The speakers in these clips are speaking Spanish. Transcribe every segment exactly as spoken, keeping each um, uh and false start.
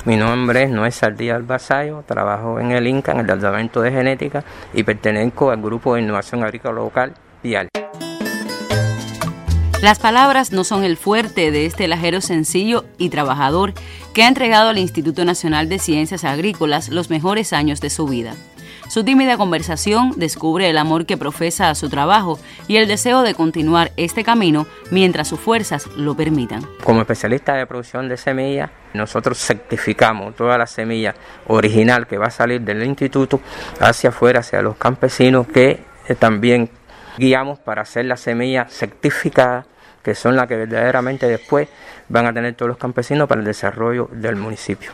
Mi nombre es Noel Saldívar Vasallo, trabajo en el INCA, en el Departamento de Genética, y pertenezco al Grupo de Innovación Agrícola Local, I A L. Las palabras no son el fuerte de este lajero sencillo y trabajador que ha entregado al Instituto Nacional de Ciencias Agrícolas los mejores años de su vida. Su tímida conversación descubre el amor que profesa a su trabajo y el deseo de continuar este camino mientras sus fuerzas lo permitan. Como especialista de producción de semillas, nosotros certificamos toda la semilla original que va a salir del instituto hacia afuera, hacia los campesinos, que eh, también guiamos para hacer la semilla certificada, que son las que verdaderamente después van a tener todos los campesinos para el desarrollo del municipio.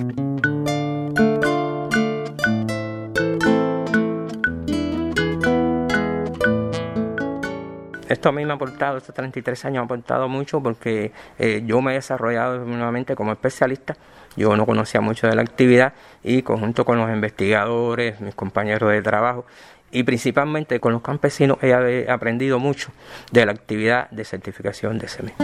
Esto a mí me ha aportado, estos treinta y tres años me ha aportado mucho porque eh, yo me he desarrollado nuevamente como especialista. Yo no conocía mucho de la actividad y conjunto con los investigadores, mis compañeros de trabajo y principalmente con los campesinos he aprendido mucho de la actividad de certificación de semillas.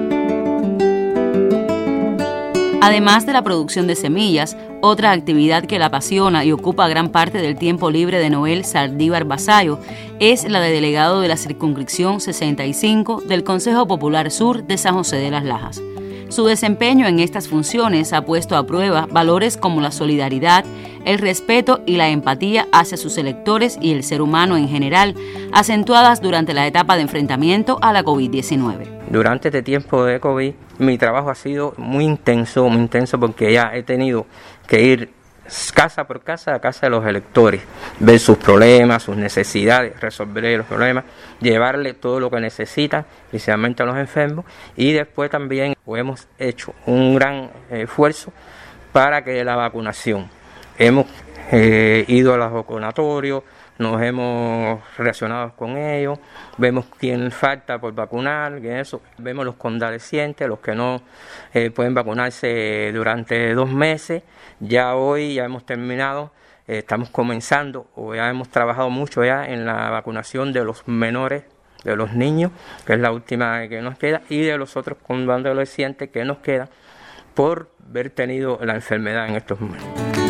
Además de la producción de semillas, otra actividad que la apasiona y ocupa gran parte del tiempo libre de Noel Saldívar Vasallo es la de delegado de la circunscripción sesenta y cinco del Consejo Popular Sur de San José de las Lajas. Su desempeño en estas funciones ha puesto a prueba valores como la solidaridad, el respeto y la empatía hacia sus electores y el ser humano en general, acentuadas durante la etapa de enfrentamiento a la COVID diecinueve. Durante este tiempo de COVID, mi trabajo ha sido muy intenso, muy intenso porque ya he tenido que ir casa por casa a casa de los electores, ver sus problemas, sus necesidades, resolver los problemas, llevarle todo lo que necesitan, especialmente a los enfermos, y después también hemos hecho un gran esfuerzo para que la vacunación. Hemos eh, ido a los vacunatorios, nos hemos relacionado con ellos, vemos quién falta por vacunar, eso, vemos los convalecientes, los que no eh, pueden vacunarse durante dos meses. Ya hoy ya hemos terminado, eh, estamos comenzando, o ya hemos trabajado mucho ya en la vacunación de los menores, de los niños, que es la última que nos queda, y de los otros convalecientes que nos quedan por haber tenido la enfermedad en estos momentos.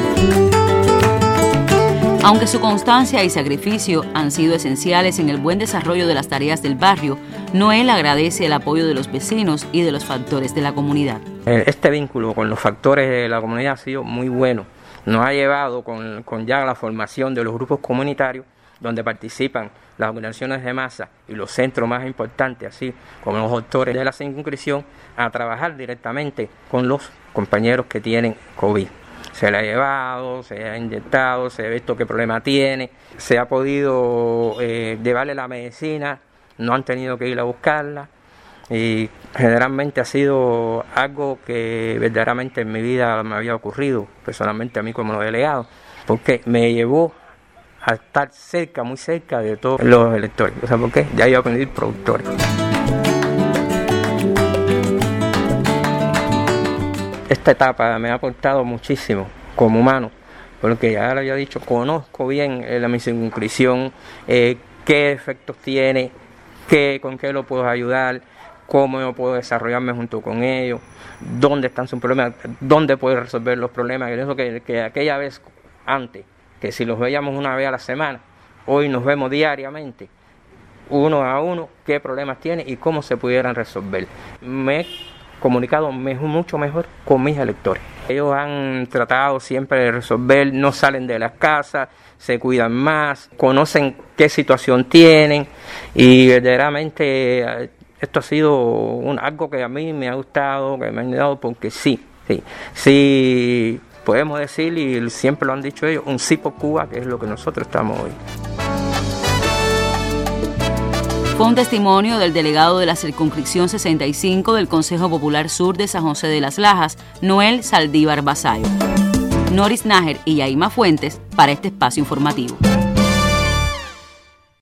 Aunque su constancia y sacrificio han sido esenciales en el buen desarrollo de las tareas del barrio, Noel agradece el apoyo de los vecinos y de los factores de la comunidad. Este vínculo con los factores de la comunidad ha sido muy bueno. Nos ha llevado con, con ya la formación de los grupos comunitarios, donde participan las organizaciones de masa y los centros más importantes, así como los doctores de la circunscripción, a trabajar directamente con los compañeros que tienen COVID. Se le ha llevado, se ha inyectado, se ha visto qué problema tiene, se ha podido eh, llevarle la medicina, no han tenido que ir a buscarla, y generalmente ha sido algo que verdaderamente en mi vida me había ocurrido, personalmente a mí como delegado, porque me llevó a estar cerca, muy cerca de todos los electores. O sea, ¿por qué? Ya iba a aprender productores. Esta etapa me ha aportado muchísimo como humano, porque ya lo había dicho, conozco bien eh, la mi circunscripción, eh, qué efectos tiene, qué, con qué lo puedo ayudar, cómo yo puedo desarrollarme junto con ellos, dónde están sus problemas, dónde puedo resolver los problemas. Yo pienso que, que aquella vez antes, que si los veíamos una vez a la semana, hoy nos vemos diariamente, uno a uno, qué problemas tiene y cómo se pudieran resolver. Me comunicado mejor, mucho mejor con mis electores. Ellos han tratado siempre de resolver, no salen de las casas, se cuidan más, conocen qué situación tienen y verdaderamente esto ha sido un, algo que a mí me ha gustado, que me han dado porque sí, sí, sí podemos decir y siempre lo han dicho ellos, un sí por Cuba, que es lo que nosotros estamos hoy. Fue un testimonio del delegado de la circunscripción sesenta y cinco del Consejo Popular Sur de San José de las Lajas, Noel Saldívar Vasallo. Noris Nájer y Yaima Fuentes para este espacio informativo.